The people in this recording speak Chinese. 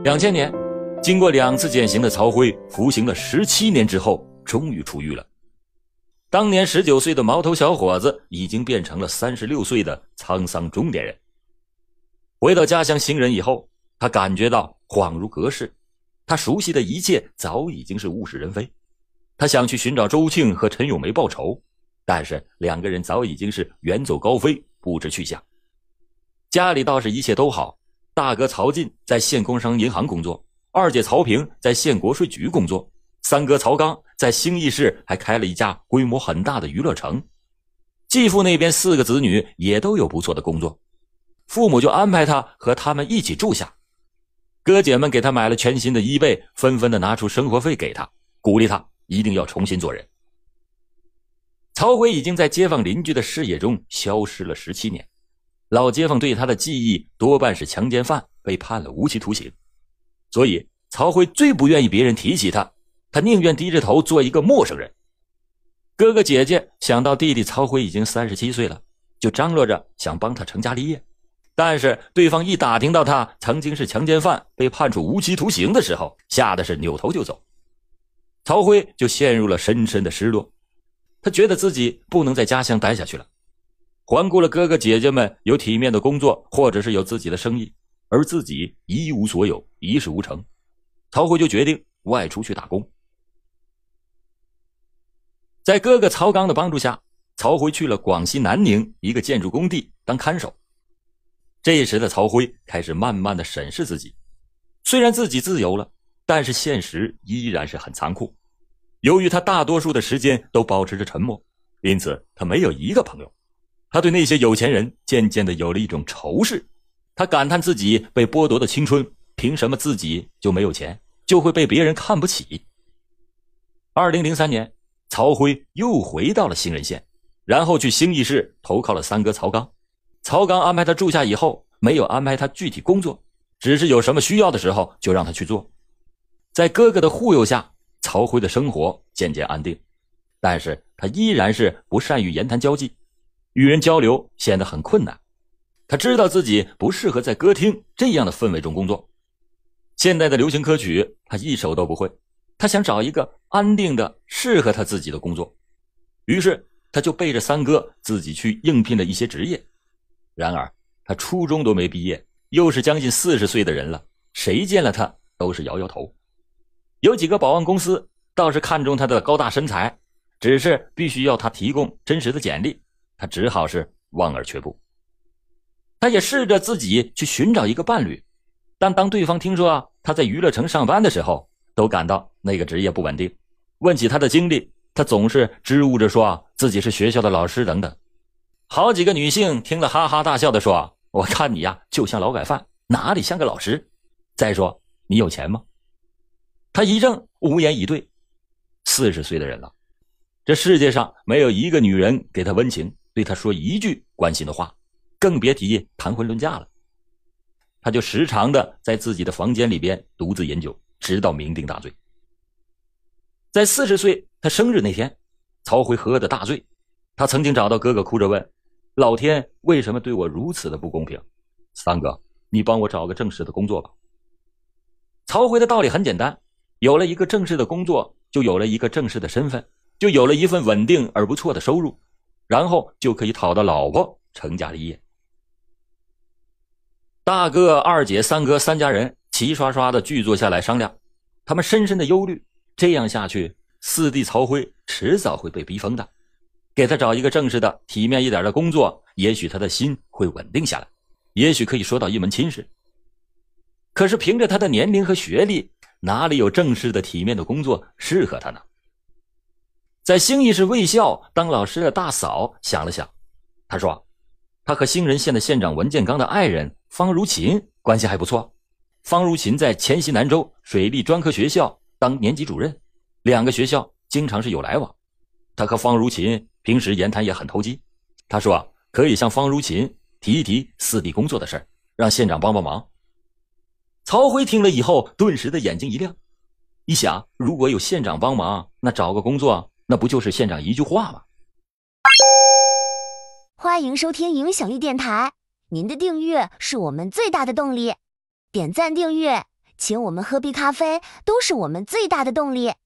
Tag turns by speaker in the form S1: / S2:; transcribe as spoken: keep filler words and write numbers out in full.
S1: 两千年，经过两次减刑的曹辉服刑了十七年之后终于出狱了。当年十九岁的毛头小伙子已经变成了三十六岁的沧桑中年人。回到家乡兴仁以后，他感觉到恍如隔世，他熟悉的一切早已经是物是人非。他想去寻找周庆和陈咏梅报仇，但是两个人早已经是远走高飞，不知去向。家里倒是一切都好，大哥曹进在县工商银行工作，二姐曹平在县国税局工作，三哥曹刚在兴义市还开了一家规模很大的娱乐城。继父那边四个子女也都有不错的工作，父母就安排他和他们一起住下。哥姐们给他买了全新的衣被，纷纷的拿出生活费给他，鼓励他一定要重新做人。曹辉已经在街坊邻居的视野中消失了十七年，老街坊对他的记忆多半是强奸犯被判了无期徒刑，所以曹辉最不愿意别人提起他，他宁愿低着头做一个陌生人。哥哥姐姐想到弟弟曹辉已经三十七岁了，就张罗着想帮他成家立业，但是对方一打听到他曾经是强奸犯被判处无期徒刑的时候，吓得是扭头就走。曹辉就陷入了深深的失落，他觉得自己不能在家乡待下去了。环顾了哥哥姐姐们有体面的工作，或者是有自己的生意，而自己一无所有，一事无成，曹辉就决定外出去打工。在哥哥曹刚的帮助下，曹辉去了广西南宁一个建筑工地当看守。这时的曹辉开始慢慢的审视自己，虽然自己自由了，但是现实依然是很残酷。由于他大多数的时间都保持着沉默，因此他没有一个朋友。他对那些有钱人渐渐的有了一种仇视，他感叹自己被剥夺的青春，凭什么自己就没有钱，就会被别人看不起。二零零三年，曹辉又回到了兴仁县，然后去兴义市投靠了三哥曹刚。曹刚安排他住下以后，没有安排他具体工作，只是有什么需要的时候就让他去做。在哥哥的护佑下，曹辉的生活渐渐安定，但是他依然是不善于言谈交际，与人交流显得很困难。他知道自己不适合在歌厅这样的氛围中工作，现代的流行歌曲他一首都不会，他想找一个安定的适合他自己的工作，于是他就背着三哥自己去应聘了一些职业。然而他初中都没毕业，又是将近四十岁的人了，谁见了他都是摇摇头。有几个保安公司倒是看中他的高大身材，只是必须要他提供真实的简历，他只好是望而却步。他也试着自己去寻找一个伴侣，但当对方听说啊他在娱乐城上班的时候，都感到那个职业不稳定。问起他的经历，他总是支吾着说啊自己是学校的老师等等。好几个女性听了哈哈大笑的说，我看你呀就像劳改犯，哪里像个老师？再说你有钱吗？他一怔，无言以对。四十岁的人了，这世界上没有一个女人给他温情，对他说一句关心的话，更别提谈婚论嫁了。他就时常的在自己的房间里边独自饮酒，直到酩酊大醉。在四十岁他生日那天，曹辉喝得大醉，他曾经找到哥哥，哭着问，老天为什么对我如此的不公平？三哥，你帮我找个正式的工作吧。曹辉的道理很简单，有了一个正式的工作，就有了一个正式的身份，就有了一份稳定而不错的收入，然后就可以讨到老婆，成家立业。大哥、二姐、三哥三家人齐刷刷的聚坐下来商量，他们深深的忧虑，这样下去四弟曹辉迟早会被逼疯的，给他找一个正式的体面一点的工作，也许他的心会稳定下来，也许可以说到一门亲事。可是凭着他的年龄和学历，哪里有正式的体面的工作适合他呢？在兴义市卫校当老师的大嫂想了想，他说他和兴仁县的县长文建刚的爱人方如琴关系还不错，方如琴在黔西南州水利专科学校当年级主任，两个学校经常是有来往。他和方如琴平时言谈也很投机，他说啊，可以向方如琴提一提四弟工作的事，让县长帮帮忙。曹辉听了以后顿时的眼睛一亮，一想如果有县长帮忙，那找个工作那不就是县长一句话吗？
S2: 欢迎收听影响力电台，您的订阅是我们最大的动力，点赞订阅请我们喝杯咖啡都是我们最大的动力。